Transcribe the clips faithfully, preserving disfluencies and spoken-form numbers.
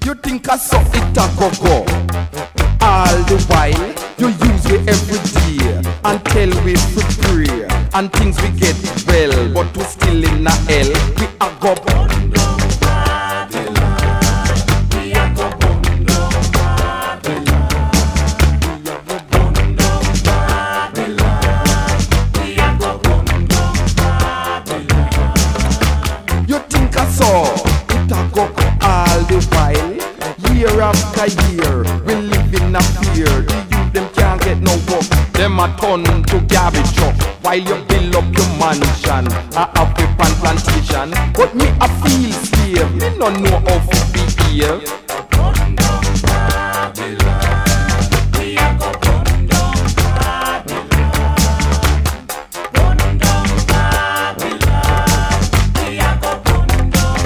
You think I saw it a go go? All the while you use me every day until we pray and things we get well, but we still in a hell. We a go burn down Babylon. We a go burn down Babylon. We a go burn down Babylon. We a go burn down Babylon. You think I saw it a go go all the while? Year after year, we live in a fear. The youth them can't get no work. Them a turn to garbage truck while you build up your mansion, a happy pan plantation. But me a feel slave. Me no know how to behave. Burn down Babylon. We a go burn down Babylon. Burn down Babylon. We a go burn down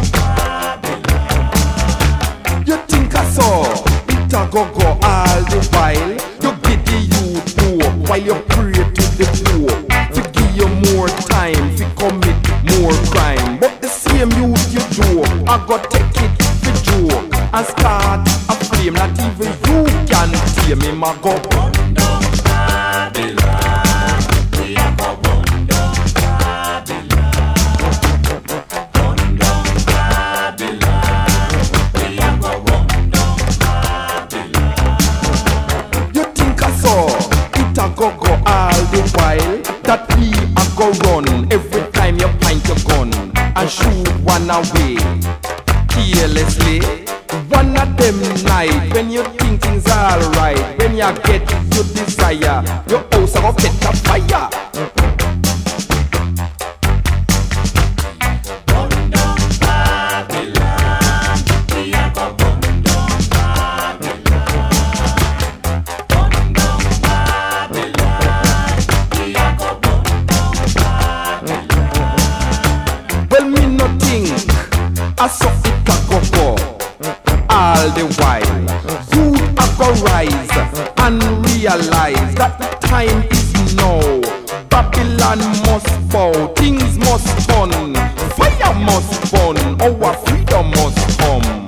Babylon. You think I saw it a go go all the while? You get the youth hope while you pray to the poor to give you more time to commit more crime. But the same youth you joke, I go take it for joke and start a flame that even you can tame him. I go burn down Babylon. We a go burn down Babylon. Burn down Babylon. We a go burn down Babylon. You think I saw it a go go all the while? That we a go run every time you point your gun and shoot one away carelessly. One of them night when you think things alright, when you get your desire, your house a go catch a fire. Burn down Babylon. We a go burn down Babylon. Burn down Babylon. We a go burn down Babylon. Well, me no think I saw it a go go all the while. Youth a go rise and realize that the time is now. Babylon must bow, things must turn, fire must burn, our freedom must come.